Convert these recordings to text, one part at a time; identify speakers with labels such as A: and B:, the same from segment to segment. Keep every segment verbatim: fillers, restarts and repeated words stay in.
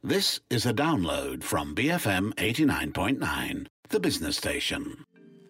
A: This is a download from B F M eighty-nine point nine, the business station.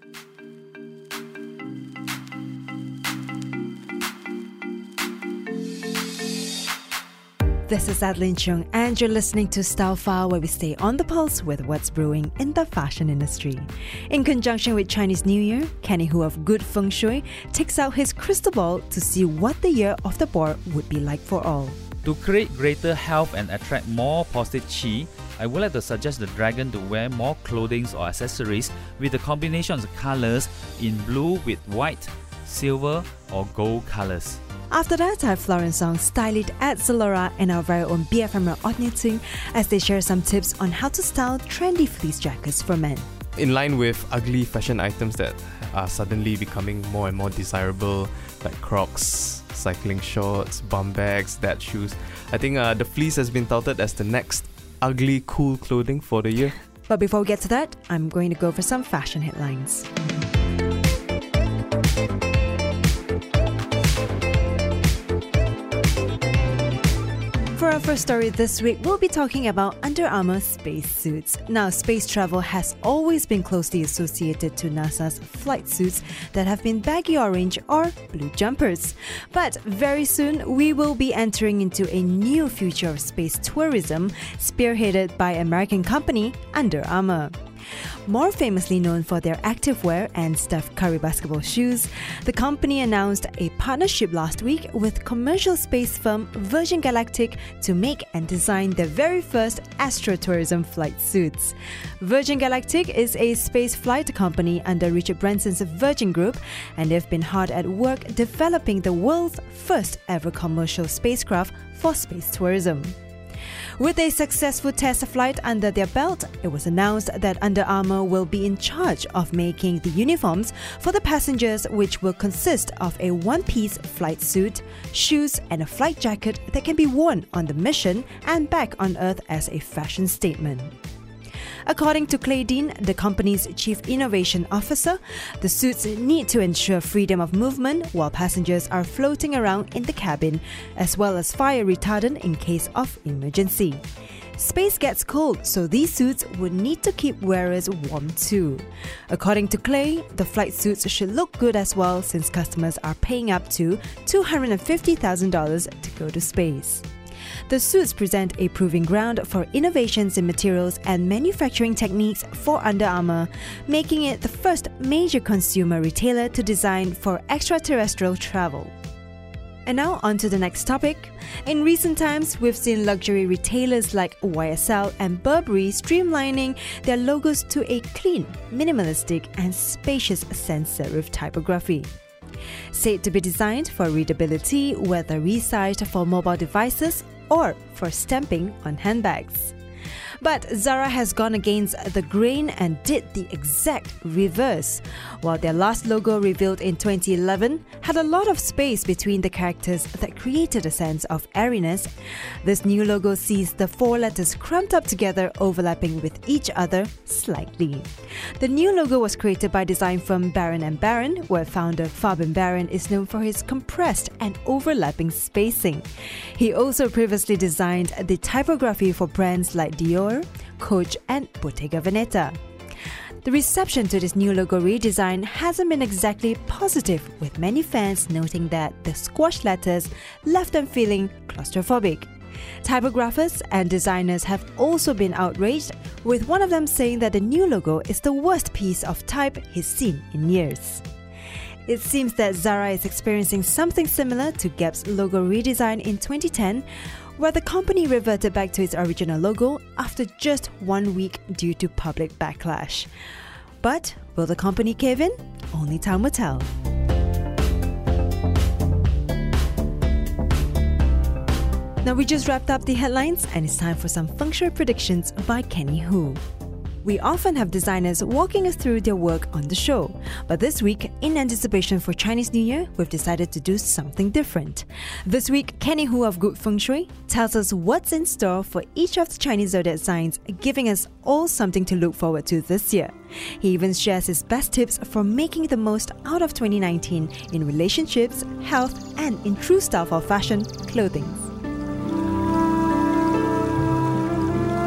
B: This is Adeline Chung, and you're listening to Style File, where we stay on the pulse with what's brewing in the fashion industry. In conjunction with Chinese New Year, Kenny Hu of Good Feng Shui takes out his crystal ball to see what the year of the boar would be like for all.
C: To create greater health and attract more positive qi, I would like to suggest the dragon to wear more clothing or accessories with a combination of colors in blue with white, silver or gold colors.
B: After that, I have Florence Song, stylist at Zalora, and our very own B F M Otniting as they share some tips on how to style trendy fleece jackets for men.
D: In line with ugly fashion items that are suddenly becoming more and more desirable, like Crocs, cycling shorts, bum bags, dad shoes, I think uh, the fleece has been touted as the next ugly cool clothing for the year.
B: But before we get to that, I'm going to go for some fashion headlines. For our first story this week, we'll be talking about Under Armour space suits. Now, space travel has always been closely associated to NASA's flight suits that have been baggy orange or blue jumpers. But very soon, we will be entering into a new future of space tourism, spearheaded by American company Under Armour. More famously known for their activewear and Steph Curry basketball shoes, the company announced a partnership last week with commercial space firm Virgin Galactic to make and design their very first astrotourism flight suits. Virgin Galactic is a space flight company under Richard Branson's Virgin Group, and they've been hard at work developing the world's first ever commercial spacecraft for space tourism. With a successful test flight under their belt, it was announced that Under Armour will be in charge of making the uniforms for the passengers, which will consist of a one-piece flight suit, shoes, and a flight jacket that can be worn on the mission and back on Earth as a fashion statement. According to Clay Dean, the company's chief innovation officer, the suits need to ensure freedom of movement while passengers are floating around in the cabin, as well as fire retardant in case of emergency. Space gets cold, so these suits would need to keep wearers warm too. According to Clay, the flight suits should look good as well, since customers are paying up to two hundred fifty thousand dollars to go to space. The suits present a proving ground for innovations in materials and manufacturing techniques for Under Armour, making it the first major consumer retailer to design for extraterrestrial travel. And now on to the next topic. In recent times, we've seen luxury retailers like Y S L and Burberry streamlining their logos to a clean, minimalistic and spacious sans serif typography. Said to be designed for readability, whether resized for mobile devices or for stamping on handbags. But Zara has gone against the grain and did the exact reverse. While their last logo, revealed in twenty eleven, had a lot of space between the characters that created a sense of airiness, this new logo sees the four letters cramped up together, overlapping with each other slightly. The new logo was created by design firm Baron and Baron, where founder Fabian Baron is known for his compressed and overlapping spacing. He also previously designed the typography for brands like Dior, Coach and Bottega Veneta. The reception to this new logo redesign hasn't been exactly positive, with many fans noting that the squashed letters left them feeling claustrophobic. Typographers and designers have also been outraged, with one of them saying that the new logo is the worst piece of type he's seen in years. It seems that Zara is experiencing something similar to Gap's logo redesign in twenty ten, where the company reverted back to its original logo after just one week due to public backlash. But will the company cave in? Only time will tell. Now we just wrapped up the headlines, and it's time for some feng shui predictions by Kenny Hu. We often have designers walking us through their work on the show, but this week, in anticipation for Chinese New Year, we've decided to do something different. This week, Kenny Hu of Good Feng Shui tells us what's in store for each of the Chinese zodiac signs, giving us all something to look forward to this year. He even shares his best tips for making the most out of twenty nineteen in relationships, health, and in true style for fashion, clothing.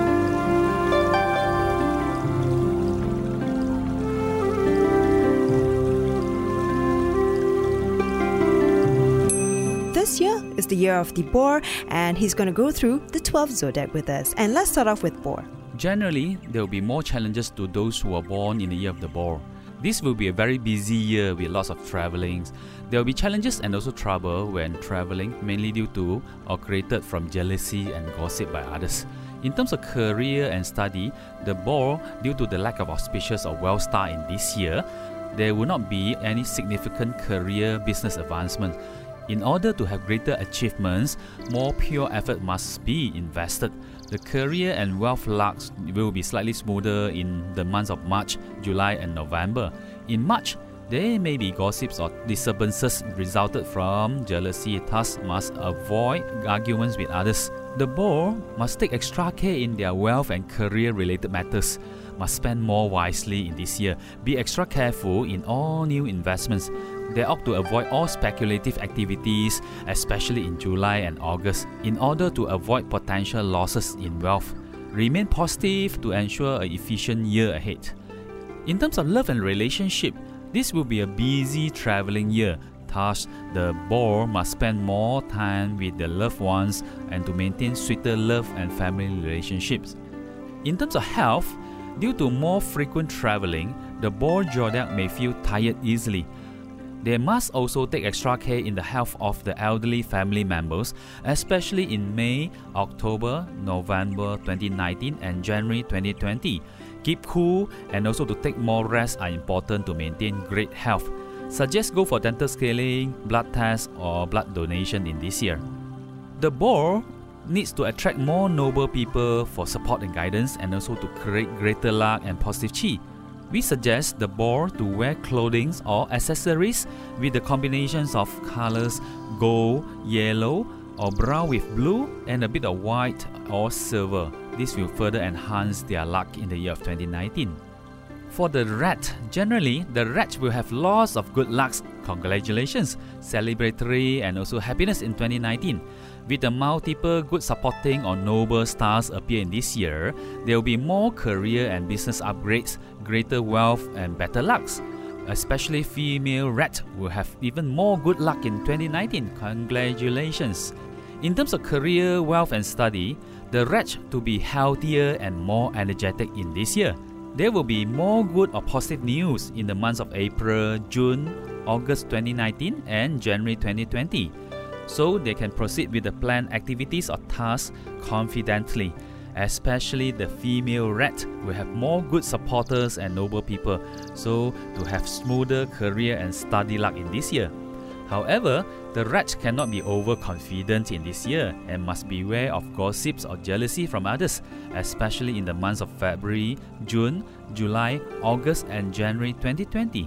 B: It's the year of the boar, and he's going to go through the twelve zodiac with us. And let's start off with boar.
C: Generally, there will be more challenges to those who are born in the year of the boar. This will be a very busy year with lots of travelling. There will be challenges and also trouble when travelling, mainly due to or created from jealousy and gossip by others. In terms of career and study, the boar, due to the lack of auspicious or wealth star in this year, there will not be any significant career business advancement. In order to have greater achievements, more pure effort must be invested. The career and wealth luck will be slightly smoother in the months of March, July and November. In March, there may be gossips or disturbances resulted from jealousy, thus must avoid arguments with others. The boar must take extra care in their wealth and career-related matters, must spend more wisely in this year, be extra careful in all new investments. They ought to avoid all speculative activities, especially in July and August, in order to avoid potential losses in wealth. Remain positive to ensure an efficient year ahead. In terms of love and relationship, this will be a busy travelling year. Thus, the boar must spend more time with their loved ones and to maintain sweeter love and family relationships. In terms of health, due to more frequent travelling, the boar zodiac may feel tired easily. They must also take extra care in the health of the elderly family members, especially in May, October, November twenty nineteen and January twenty twenty. Keep cool and also to take more rest are important to maintain great health. Suggest go for dental scaling, blood tests or blood donation in this year. The boar needs to attract more noble people for support and guidance and also to create greater luck and positive chi. We suggest the boar to wear clothing or accessories with the combinations of colors gold, yellow or brown with blue and a bit of white or silver. This will further enhance their luck in the year of twenty nineteen. For the rat, generally, the rat will have lots of good lucks, congratulations, celebratory and also happiness in twenty nineteen. With the multiple good supporting or noble stars appear in this year, there will be more career and business upgrades, greater wealth and better lucks. Especially female rat will have even more good luck in twenty nineteen, congratulations. In terms of career, wealth and study, the rat to be healthier and more energetic in this year. There will be more good or positive news in the months of April, June, August twenty nineteen and January twenty twenty. So they can proceed with the planned activities or tasks confidently. Especially the female rat will have more good supporters and noble people, so to have smoother career and study luck in this year. However, the rat cannot be overconfident in this year and must beware of gossips or jealousy from others, especially in the months of February, June, July, August and January twenty twenty.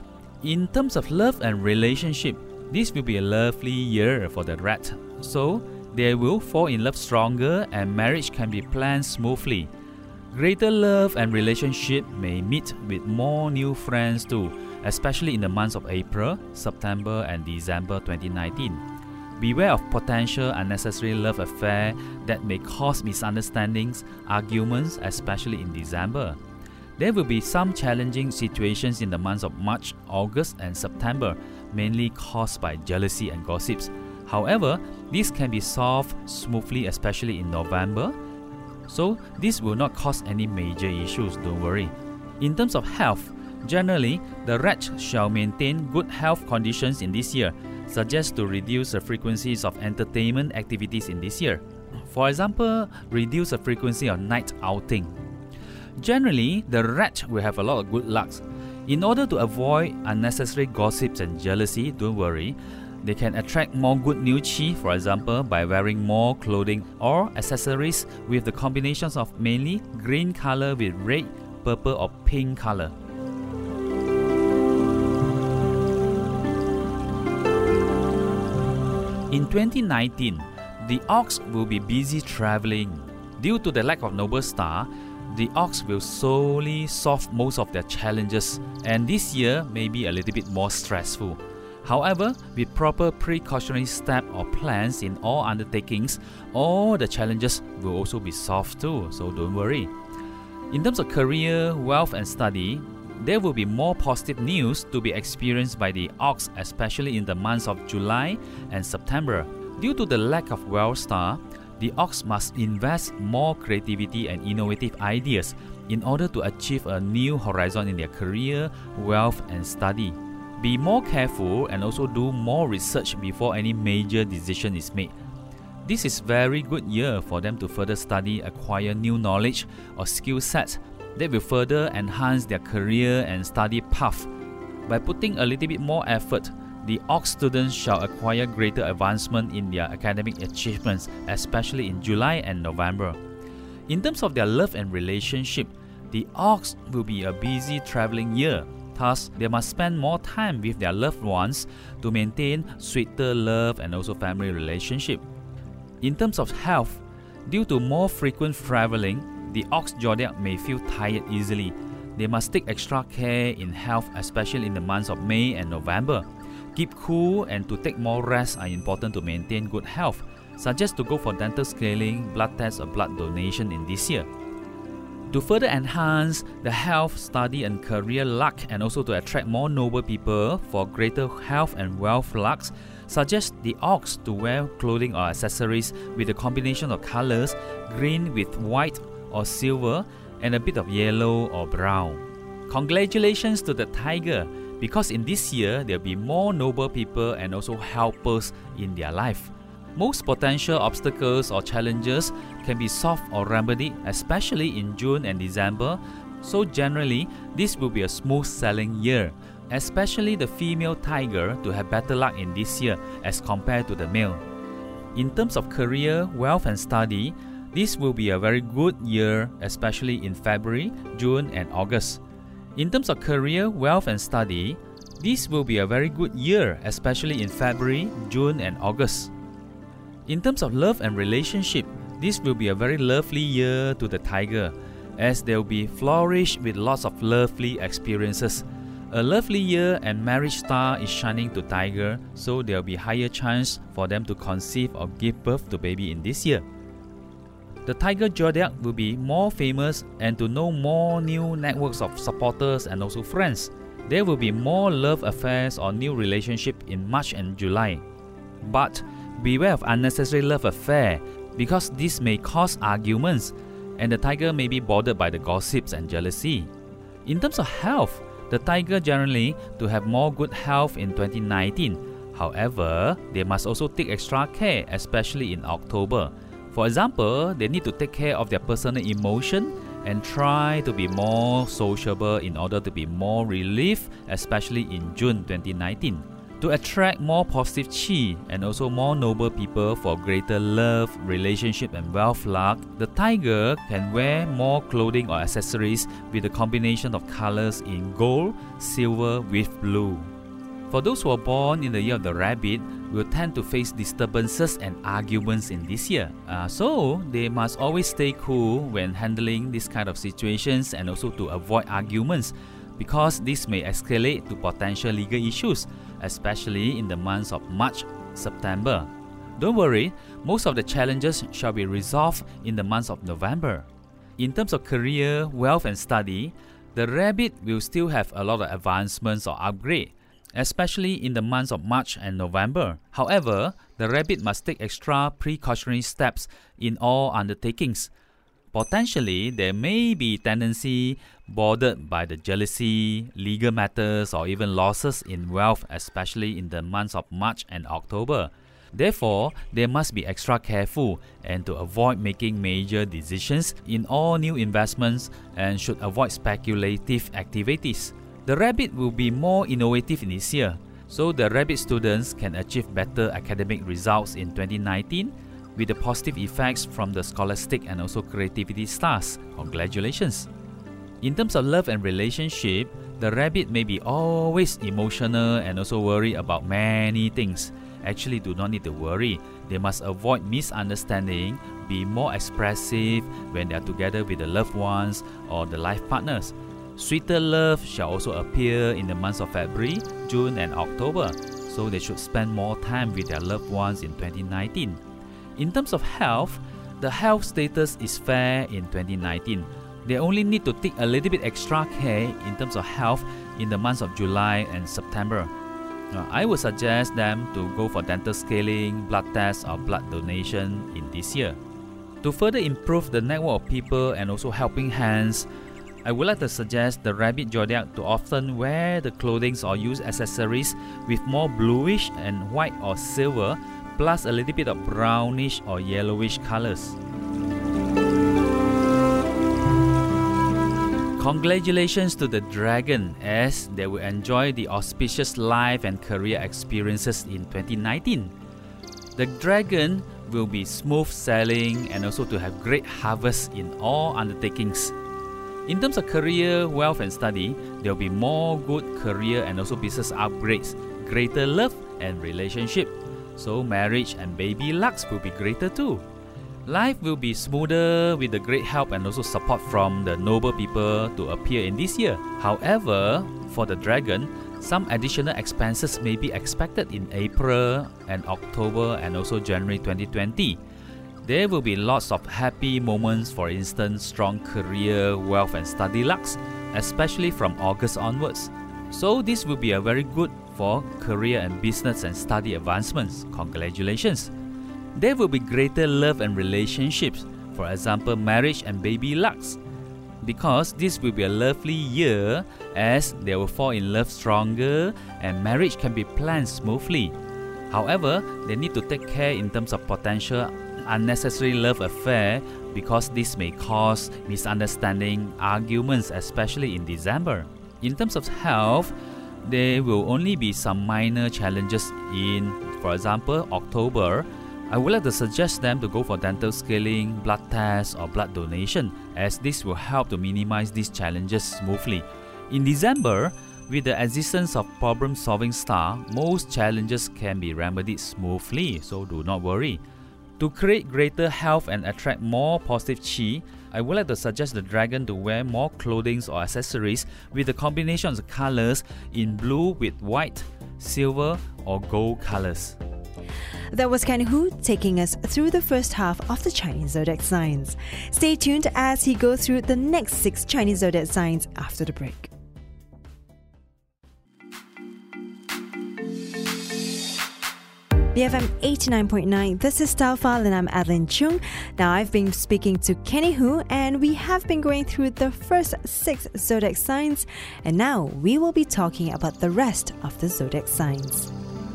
C: In terms of love and relationship, this will be a lovely year for the rat, so they will fall in love stronger and marriage can be planned smoothly. Greater love and relationship may meet with more new friends too, especially in the months of April, September and December twenty nineteen. Beware of potential unnecessary love affair that may cause misunderstandings, arguments, especially in December. There will be some challenging situations in the months of March, August and September, mainly caused by jealousy and gossips. However, this can be solved smoothly, especially in November. So, this will not cause any major issues, don't worry. In terms of health, generally, the rat shall maintain good health conditions in this year. Suggest to reduce the frequencies of entertainment activities in this year. For example, reduce the frequency of night outing. Generally, the rat will have a lot of good lucks. In order to avoid unnecessary gossips and jealousy, don't worry. They can attract more good new chi, for example, by wearing more clothing or accessories with the combinations of mainly green color with red, purple or pink color. In twenty nineteen, the ox will be busy traveling. Due to the lack of noble star, the ox will solely solve most of their challenges, and this year may be a little bit more stressful. However, with proper precautionary steps or plans in all undertakings, all the challenges will also be solved too, so don't worry. In terms of career, wealth and study, there will be more positive news to be experienced by the ox, especially in the months of July and September. Due to the lack of wealth star, the ox must invest more creativity and innovative ideas in order to achieve a new horizon in their career, wealth, and study. Be more careful and also do more research before any major decision is made. This is very good year for them to further study, acquire new knowledge or skill sets that will further enhance their career and study path. By putting a little bit more effort, the ox students shall acquire greater advancement in their academic achievements, especially in July and November. In terms of their love and relationship, the ox will be a busy traveling year. Thus, they must spend more time with their loved ones to maintain sweeter love and also family relationship. In terms of health, due to more frequent traveling, the ox zodiac may feel tired easily. They must take extra care in health, especially in the months of May and November. Keep cool and to take more rest are important to maintain good health. Suggest to go for dental scaling, blood test or blood donation in this year. To further enhance the health, study and career luck and also to attract more noble people for greater health and wealth lucks, suggest the ox to wear clothing or accessories with a combination of colors, green with white or silver and a bit of yellow or brown. Congratulations to the tiger, because in this year there will be more noble people and also helpers in their life. Most potential obstacles or challenges can be solved or remedied, especially in June and December. So generally, this will be a smooth sailing year, especially the female tiger to have better luck in this year as compared to the male. In terms of career, wealth and study, this will be a very good year, especially in February, June and August. In terms of career, wealth and study, this will be a very good year, especially in February, June and August. In terms of love and relationship, this will be a very lovely year to the tiger, as they will be flourished with lots of lovely experiences. A lovely year and marriage star is shining to tiger, so there will be higher chance for them to conceive or give birth to baby in this year. The tiger zodiac will be more famous and to know more new networks of supporters and also friends. There will be more love affairs or new relationship in March and July. But beware of unnecessary love affair, because this may cause arguments and the tiger may be bothered by the gossips and jealousy. In terms of health, the tiger generally to have more good health in twenty nineteen. However, they must also take extra care, especially in October. For example, they need to take care of their personal emotion and try to be more sociable in order to be more relief, especially in June twenty nineteen. To attract more positive chi and also more noble people for greater love, relationship and wealth luck, the tiger can wear more clothing or accessories with a combination of colors in gold, silver with blue. For those who are born in the year of the rabbit, will tend to face disturbances and arguments in this year. Uh, so, they must always stay cool when handling this kind of situations and also to avoid arguments, because this may escalate to potential legal issues, especially in the months of March, September. Don't worry, most of the challenges shall be resolved in the months of November. In terms of career, wealth and study, the rabbit will still have a lot of advancements or upgrade, especially in the months of March and November. However, the rabbit must take extra precautionary steps in all undertakings. Potentially, there may be tendency bothered by the jealousy, legal matters, or even losses in wealth, especially in the months of March and October. Therefore, they must be extra careful and to avoid making major decisions in all new investments and should avoid speculative activities. The rabbit will be more innovative in this year, so the rabbit students can achieve better academic results in twenty nineteen with the positive effects from the scholastic and also creativity stars. Congratulations! In terms of love and relationship, the rabbit may be always emotional and also worry about many things. Actually, do not need to worry. They must avoid misunderstanding, be more expressive when they are together with the loved ones or the life partners. Sweeter love shall also appear in the months of February, June and October, so they should spend more time with their loved ones in twenty nineteen. In terms of health, the health status is fair in twenty nineteen. They only need to take a little bit extra care in terms of health in the months of July and September. Uh, I would suggest them to go for dental scaling, blood tests or blood donation in this year. To further improve the network of people and also helping hands, I would like to suggest the rabbit zodiac to often wear the clothing or use accessories with more bluish and white or silver, plus a little bit of brownish or yellowish colors. Congratulations to the dragon, as they will enjoy the auspicious life and career experiences in twenty nineteen. The dragon will be smooth sailing and also to have great harvest in all undertakings. In terms of career, wealth and study, there will be more good career and also business upgrades, greater love and relationship. So marriage and baby lucks will be greater too. Life will be smoother with the great help and also support from the noble people to appear in this year. However, for the dragon, some additional expenses may be expected in April and October and also January twenty twenty. There will be lots of happy moments, for instance, strong career, wealth and study lucks, especially from August onwards. So this will be a very good for career and business and study advancements. Congratulations! There will be greater love and relationships, for example, marriage and baby lucks. Because this will be a lovely year as they will fall in love stronger and marriage can be planned smoothly. However, they need to take care in terms of potential unnecessary love affair because this may cause misunderstanding, arguments, especially in December. In terms of health, there will only be some minor challenges in, for example, October. I would like to suggest them to go for dental scaling, blood tests or blood donation, as this will help to minimize these challenges smoothly. In December, with the existence of problem-solving star, most challenges can be remedied smoothly, so do not worry. To create greater health and attract more positive chi, I would like to suggest the dragon to wear more clothing or accessories with the combination of colors in blue with white, silver or gold colors.
B: That was Kenny Hu taking us through the first half of the Chinese zodiac signs. Stay tuned as he goes through the next six Chinese zodiac signs after the break. B F M eighty-nine point nine, this is Style File and I'm Adeline Chung. Now I've been speaking to Kenny Hu and we have been going through the first six zodiac signs, and now we will be talking about the rest of the zodiac signs.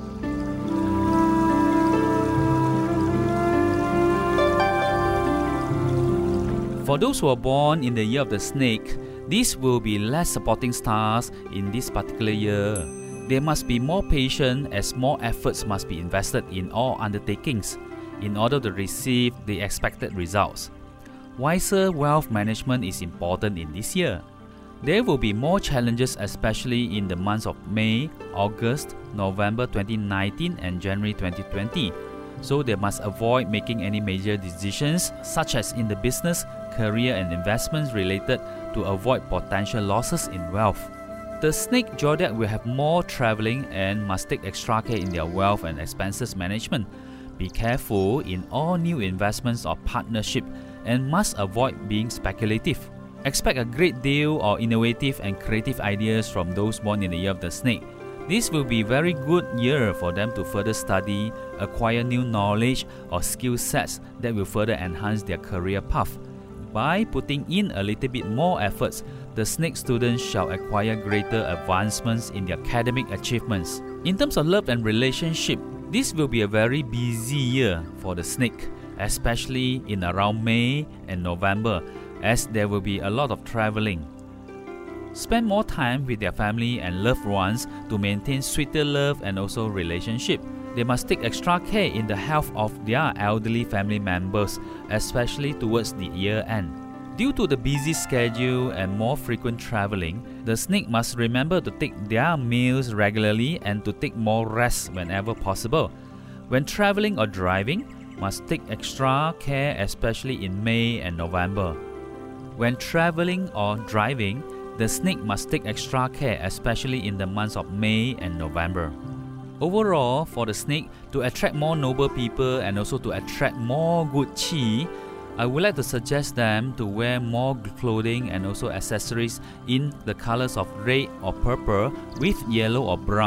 C: For those who are born in the year of the snake, these will be less supporting stars in this particular year. They must be more patient as more efforts must be invested in all undertakings in order to receive the expected results. Wiser wealth management is important in this year. There will be more challenges, especially in the months of May, August, November twenty nineteen and January twenty twenty. So they must avoid making any major decisions such as in the business, career and investments related to avoid potential losses in wealth. The snake zodiac will have more traveling and must take extra care in their wealth and expenses management. Be careful in all new investments or partnership and must avoid being speculative. Expect a great deal of innovative and creative ideas from those born in the year of the snake. This will be a very good year for them to further study, acquire new knowledge or skill sets that will further enhance their career path. By putting in a little bit more efforts, the snake students shall acquire greater advancements in their academic achievements. In terms of love and relationship, this will be a very busy year for the snake, especially in around May and November, as there will be a lot of traveling. Spend more time with their family and loved ones to maintain sweeter love and also relationship. They must take extra care in the health of their elderly family members, especially towards the year end. Due to the busy schedule and more frequent traveling, the snake must remember to take their meals regularly and to take more rest whenever possible. When traveling or driving, must take extra care, especially in May and November. When traveling or driving, the snake must take extra care, especially in the months of May and November. Overall, for the snake, to attract more noble people and also to attract more good chi, I would like to suggest them to wear more clothing and also accessories in the colors of red or purple with yellow or brown,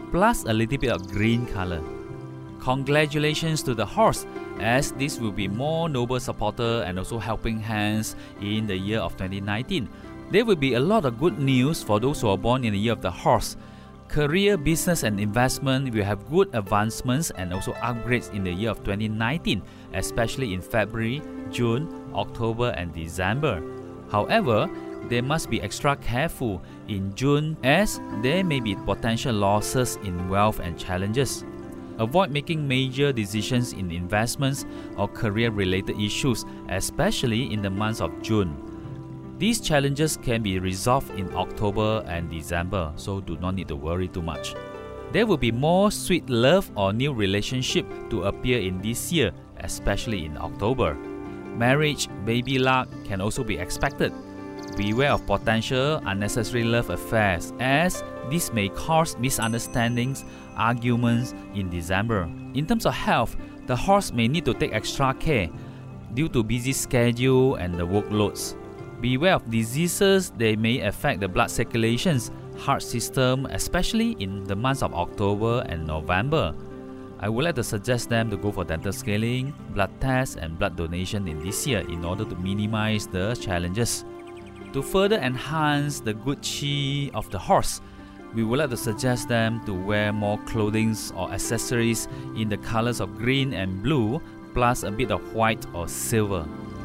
C: plus a little bit of green color. Congratulations to the horse, as this will be more noble supporter and also helping hands in the year of twenty nineteen. There will be a lot of good news for those who are born in the year of the horse. Career, business and investment will have good advancements and also upgrades in the year of twenty nineteen, especially in February, June, October and December. However, they must be extra careful in June as there may be potential losses in wealth and challenges. Avoid making major decisions in investments or career-related issues, especially in the months of June. These challenges can be resolved in October and December, so do not need to worry too much. There will be more sweet love or new relationship to appear in this year, especially in October. Marriage, baby luck can also be expected. Beware of potential unnecessary love affairs, as this may cause misunderstandings, arguments in December. In terms of health, the horse may need to take extra care due to busy schedule and the workloads. Beware of diseases that may affect the blood circulations, heart system, especially in the months of October and November. I would like to suggest them to go for dental scaling, blood tests and blood donation in this year in order to minimize the challenges. To further enhance the good chi of the horse, we would like to suggest them to wear more clothing or accessories in the colors of green and blue, plus a bit of white or silver.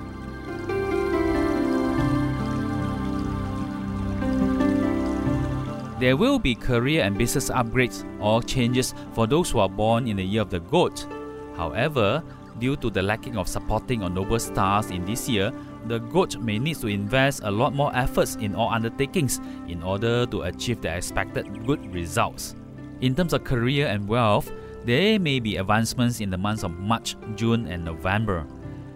C: There will be career and business upgrades or changes for those who are born in the year of the goat. However, due to the lacking of supporting or noble stars in this year, the goat may need to invest a lot more efforts in all undertakings in order to achieve the expected good results. In terms of career and wealth, there may be advancements in the months of March, June and November.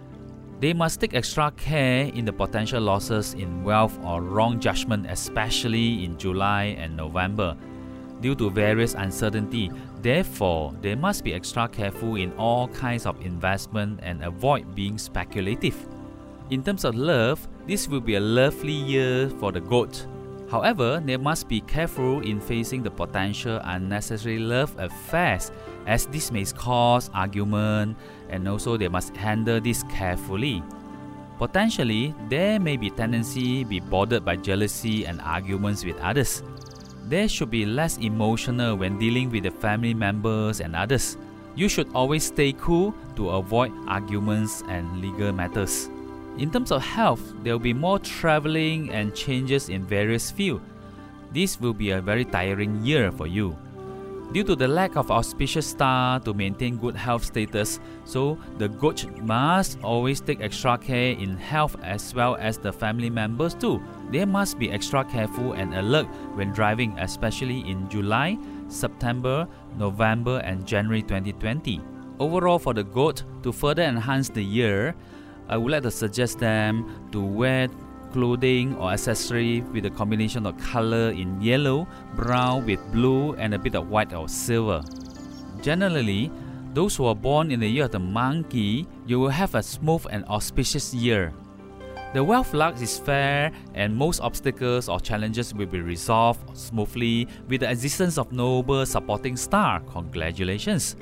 C: They must take extra care in the potential losses in wealth or wrong judgment, especially in July and November. Due to various uncertainty, therefore, they must be extra careful in all kinds of investment and avoid being speculative. In terms of love, this will be a lovely year for the goat. However, they must be careful in facing the potential unnecessary love affairs, as this may cause argument, and also they must handle this carefully. Potentially, there may be tendency be bothered by jealousy and arguments with others. There should be less emotional when dealing with the family members and others. You should always stay cool to avoid arguments and legal matters. In terms of health, there will be more traveling and changes in various fields. This will be a very tiring year for you. Due to the lack of auspicious star to maintain good health status, so the goat must always take extra care in health as well as the family members too. They must be extra careful and alert when driving, especially in July, September, November and January twenty twenty. Overall, for the goat, to further enhance the year, I would like to suggest them to wear clothing or accessory with a combination of color in yellow, brown with blue and a bit of white or silver. Generally, those who are born in the year of the monkey, you will have a smooth and auspicious year. The wealth luck is fair and most obstacles or challenges will be resolved smoothly with the existence of noble supporting star. Congratulations!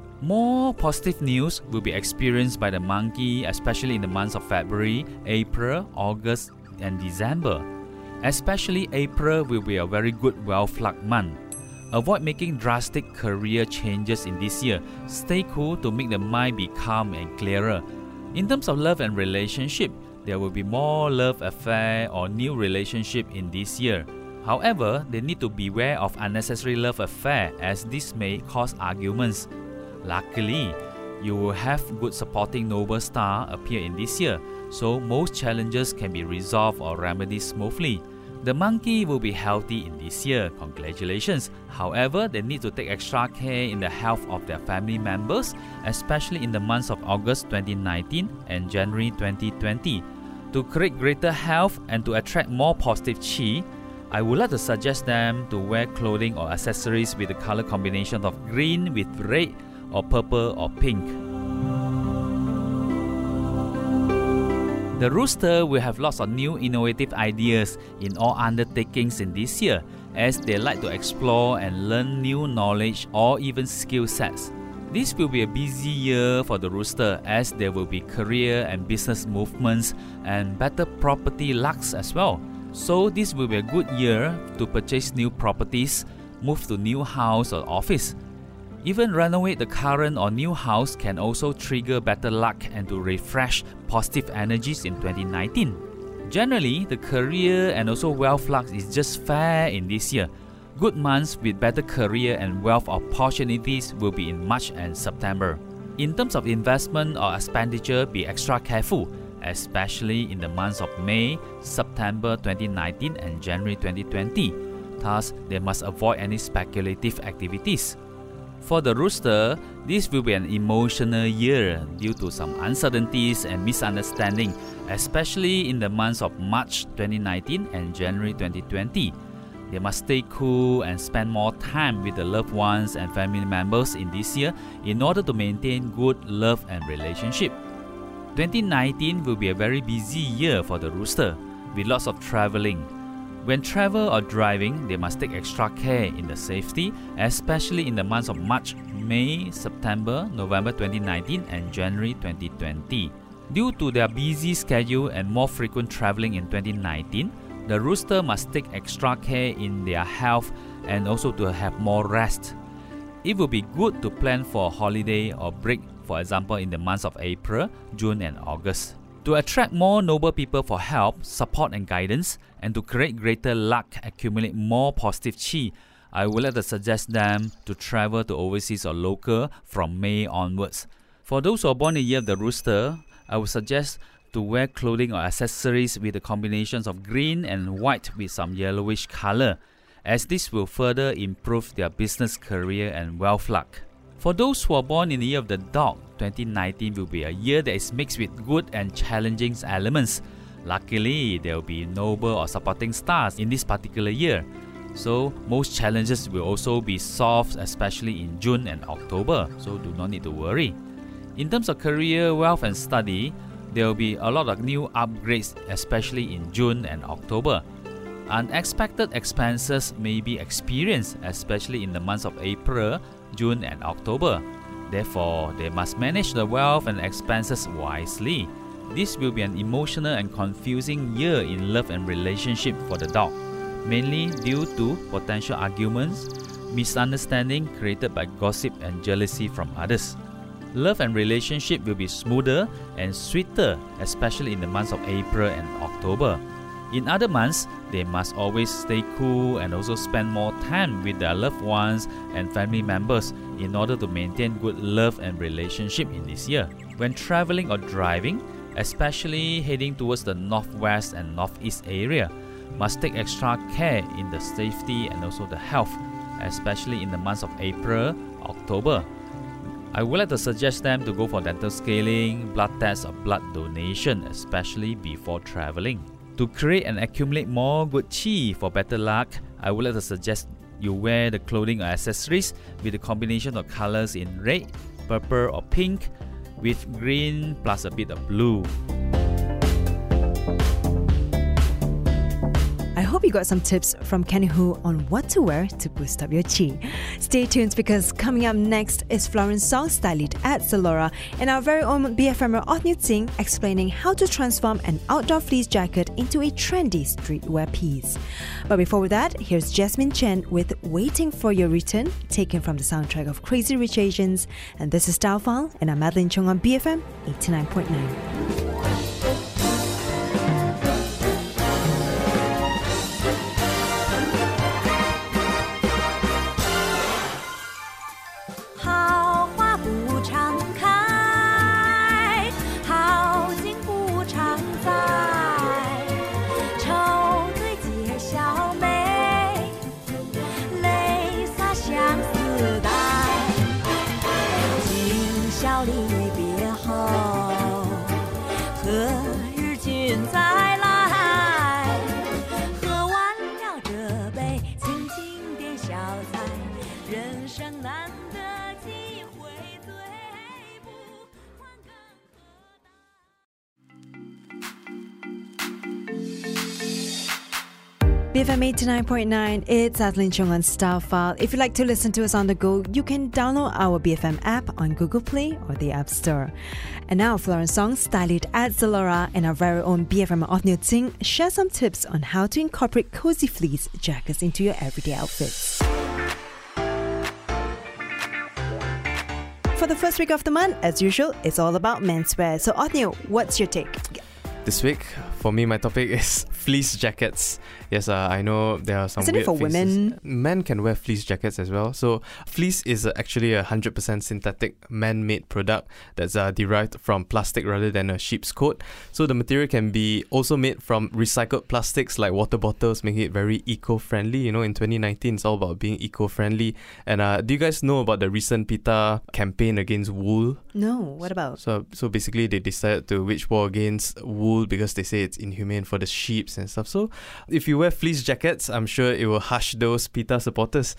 C: More positive news will be experienced by the monkey, especially in the months of February, April, August, and December. Especially April will be a very good wealth luck month. Avoid making drastic career changes in this year. Stay cool to make the mind be calm and clearer. In terms of love and relationship, there will be more love affair or new relationship in this year. However, they need to beware of unnecessary love affair, as this may cause arguments. Luckily, you will have good supporting noble star appear in this year, so most challenges can be resolved or remedied smoothly. The monkey will be healthy in this year. Congratulations! However, they need to take extra care in the health of their family members, especially in the months of August twenty nineteen and January twenty twenty. To create greater health and to attract more positive chi, I would like to suggest them to wear clothing or accessories with the color combination of green with red or purple or pink. The Rooster will have lots of new innovative ideas in all undertakings in this year, as they like to explore and learn new knowledge or even skill sets. This will be a busy year for the Rooster, as there will be career and business movements and better property lucks as well. So this will be a good year to purchase new properties, move to new house or office. Even renovate the current or new house can also trigger better luck and to refresh positive energies in twenty nineteen. Generally, the career and also wealth luck is just fair in this year. Good months with better career and wealth opportunities will be in March and September. In terms of investment or expenditure, be extra careful, especially in the months of May, September twenty nineteen and January twenty twenty. Thus, they must avoid any speculative activities. For the Rooster, this will be an emotional year due to some uncertainties and misunderstanding, especially in the months of March twenty nineteen and January twenty twenty. They must stay cool and spend more time with the loved ones and family members in this year in order to maintain good love and relationship. twenty nineteen will be a very busy year for the Rooster, with lots of traveling. When travel or driving, they must take extra care in the safety, especially in the months of March, May, September, November twenty nineteen and January twenty twenty. Due to their busy schedule and more frequent traveling in twenty nineteen, the Rooster must take extra care in their health and also to have more rest. It will be good to plan for a holiday or break, for example in the months of April, June and August. To attract more noble people for help, support and guidance, and to create greater luck, accumulate more positive chi, I would like to suggest them to travel to overseas or local from May onwards. For those who are born in the year of the Rooster, I would suggest to wear clothing or accessories with the combinations of green and white with some yellowish color, as this will further improve their business, career and wealth luck. For those who are born in the year of the Dog, twenty nineteen will be a year that is mixed with good and challenging elements. Luckily, there will be noble or supporting stars in this particular year. So, most challenges will also be solved, especially in June and October, so do not need to worry. In terms of career, wealth and study, there will be a lot of new upgrades, especially in June and October. Unexpected expenses may be experienced, especially in the months of April, June and October. Therefore, they must manage the wealth and expenses wisely. This will be an emotional and confusing year in love and relationship for the Dog, mainly due to potential arguments, misunderstanding created by gossip and jealousy from others. Love and relationship will be smoother and sweeter, especially in the months of April and October. In other months, they must always stay cool and also spend more time with their loved ones and family members in order to maintain good love and relationship in this year. When traveling or driving, especially heading towards the northwest and northeast area, must take extra care in the safety and also the health, especially in the months of April, October. I would like to suggest them to go for dental scaling, blood tests or blood donation, especially before traveling. To create and accumulate more good chi for better luck, I would like to suggest you wear the clothing or accessories with a combination of colors in red, purple or pink with green plus a bit of blue.
B: I hope you got some tips from Kenny Hu on what to wear to boost up your chi. Stay tuned, because coming up next is Florence Song, stylist at Zalora, and our very own B F M Oth Newt Singh explaining how to transform an outdoor fleece jacket into a trendy streetwear piece. But before that, here's Jasmine Chen with Waiting for Your Return, taken from the soundtrack of Crazy Rich Asians. And this is Style File, and I'm Madeline Chung on B F M eighty-nine point nine. B F M eighty-nine point nine, it's Adeline Chung on Style File. If you'd like to listen to us on the go, you can download our B F M app on Google Play or the App Store. And now, Florence Song, stylist at Zalora, and our very own B F M Othniel Ting share some tips on how to incorporate cozy fleece jackets into your everyday outfits. For the first week of the month, as usual, it's all about menswear. So, Othniel, what's your take?
D: This week, for me, my topic is fleece jackets. Yes, uh, I know there are some
B: Isn't
D: weird
B: it for
D: fleeces.
B: women?
D: Men can wear fleece jackets as well. So fleece is uh, actually a one hundred percent synthetic man-made product that's uh, derived from plastic rather than a sheep's coat. So the material can be also made from recycled plastics like water bottles, making it very eco-friendly. You know, in twenty nineteen, it's all about being eco-friendly. And uh, do you guys know about the recent PETA campaign against wool?
B: No, what about?
D: So so basically they decided to wage war against wool because they say it's inhumane for the sheep and stuff. So if you wear fleece jackets, I'm sure it will hush those PETA supporters.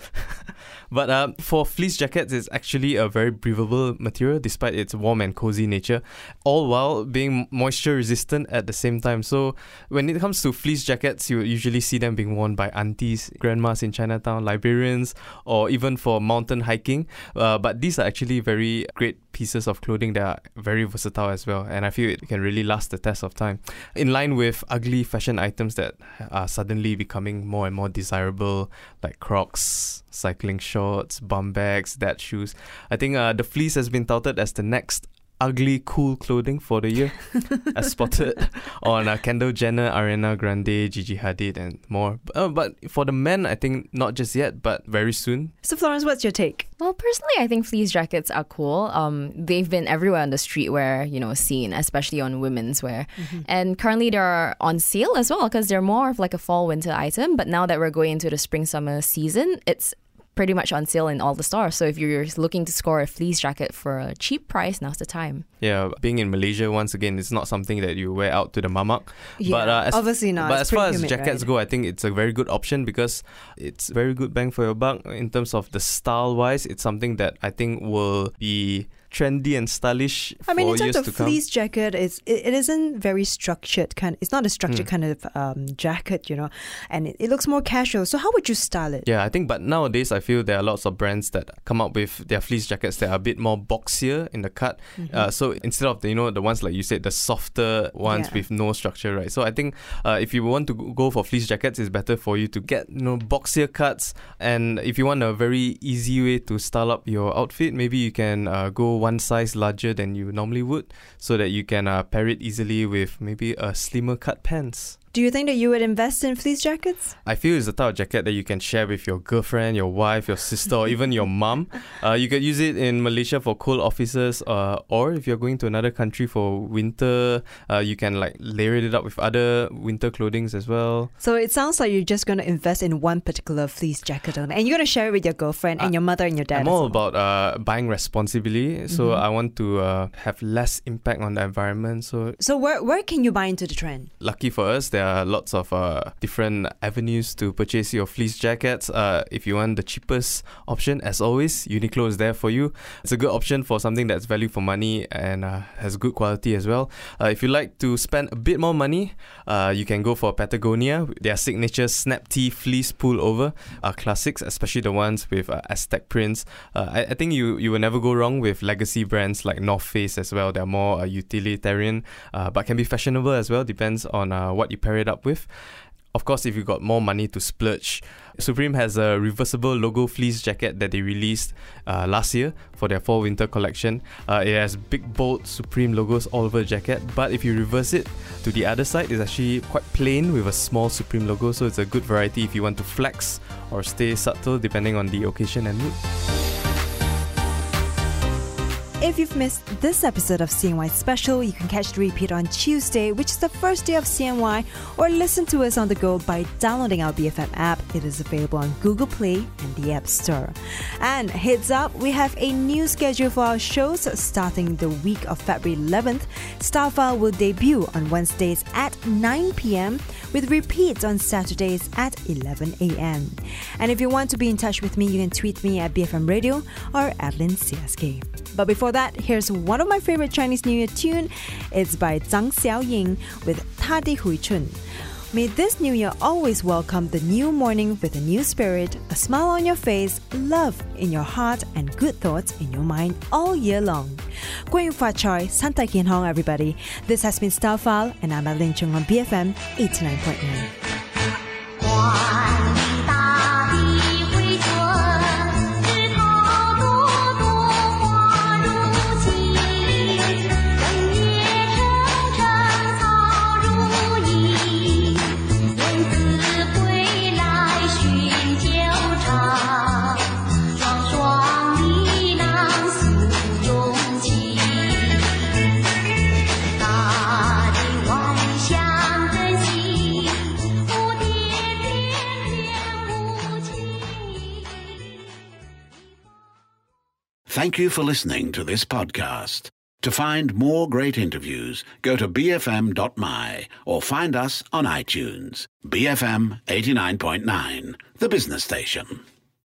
D: But uh, for fleece jackets, it's actually a very breathable material despite its warm and cozy nature, all while being moisture resistant at the same time. So when it comes to fleece jackets, you usually see them being worn by aunties, grandmas in Chinatown, librarians, or even for mountain hiking. Uh, but these are actually very great pieces of clothing that are very versatile as well, and I feel it can really last the test of time. In line with ugly fashion items that are suddenly becoming more and more desirable, like Crocs, cycling shorts, bum bags, dad shoes, I think uh, the fleece has been touted as the next ugly cool clothing for the year, as spotted on uh, Kendall Jenner, Ariana Grande, Gigi Hadid, and more. Uh, but for the men, I think not just yet, but very soon.
B: So, Florence, what's your take?
E: Well, personally, I think fleece jackets are cool. Um, they've been everywhere on the streetwear, you know, scene, especially on women's wear. Mm-hmm. And currently they're on sale as well because they're more of like a fall winter item. But now that we're going into the spring summer season, it's pretty much on sale in all the stores. So if you're looking to score a fleece jacket for a cheap price, now's the time.
D: Yeah, being in Malaysia, once again, it's not something that you wear out to the mamak.
B: Yeah,
D: but, uh, as,
B: obviously not.
D: But
B: It's
D: as far
B: pretty
D: as
B: humid,
D: jackets
B: right?
D: go, I think it's a very good option because it's very good bang for your buck in terms of the style-wise. It's something that I think will be trendy and stylish for
B: I mean, in terms
D: years
B: of
D: to come.
B: fleece jacket, it's, it, it isn't very structured kind. It's not a structured
D: Mm.
B: kind of um, jacket, you know, and it, it looks more casual. So how would you style it?
D: Yeah, I think, but nowadays I feel there are lots of brands that come up with their fleece jackets that are a bit more boxier in the cut.
B: Mm-hmm.
D: Uh, so instead of the, you know, the ones like you said, the softer ones
B: Yeah.
D: with no structure, right? So I think uh, if you want to go for fleece jackets, it's better for you to get, you know, boxier cuts. And if you want a very easy way to style up your outfit, maybe you can uh, go one size larger than you normally would, so that you can uh, pair it easily with maybe a slimmer cut pants.
B: Do you think that you would invest in fleece jackets?
D: I feel it's the type of jacket that you can share with your girlfriend, your wife, your sister, or even your mum. Uh, you could use it in Malaysia for cold offices, uh, or if you're going to another country for winter, uh, you can like layer it up with other winter clothings as well.
B: So it sounds like you're just going to invest in one particular fleece jacket only, and you're going to share it with your girlfriend and
D: Uh,
B: your mother and your dad.
D: I'm
B: as
D: all
B: well.
D: about uh, buying responsibly, so
B: Mhm.
D: I want to uh, have less impact on the environment. So
B: So where where can you buy into the trend?
D: lucky for us, there are lots of uh, different avenues to purchase your fleece jackets. Uh, if you want the cheapest option, as always, Uniqlo is there for you. It's a good option for something that's value for money and uh, has good quality as well. Uh, if you like to spend a bit more money, uh, you can go for Patagonia. Their signature Snap Tee fleece pullover are classics, especially the ones with uh, Aztec prints. Uh, I, I think you, you will never go wrong with legacy brands like North Face as well. They're more uh, utilitarian, uh, but can be fashionable as well. Depends on uh, what you pair it up with. Of course, if you got more money to splurge, Supreme has a reversible logo fleece jacket that they released uh, last year for their fall winter collection. Uh, it has big bold Supreme logos all over the jacket, but if you reverse it to the other side, it's actually quite plain with a small Supreme logo, so it's a good variety if you want to flex or stay subtle depending on the occasion and mood.
B: If you've missed this episode of C N Y Special, you can catch the repeat on Tuesday, which is the first day of C N Y, or listen to us on the go by downloading our B F M app. It is available on Google Play and the App Store. And heads up, we have a new schedule for our shows starting the week of February eleventh. Starfile will debut on Wednesdays at nine p.m. with repeats on Saturdays at eleven a.m. And if you want to be in touch with me, you can tweet me at B F M Radio or Adeline C S K. But before that, here's one of my favorite Chinese New Year tune. It's by Zhang Xiaoying with Ta Di Hui Chun. May this new year always welcome the new morning with a new spirit, a smile on your face, love in your heart, and good thoughts in your mind all year long. Guan Fa Choi, Santa Kian Hong, everybody. This has been Style File, and I'm Adeline Chung on B F M eighty-nine point nine.
A: ，Thank you for listening to this podcast. To find more great interviews, go to b f m dot m y or find us on iTunes. B F M eighty-nine point nine, the business station.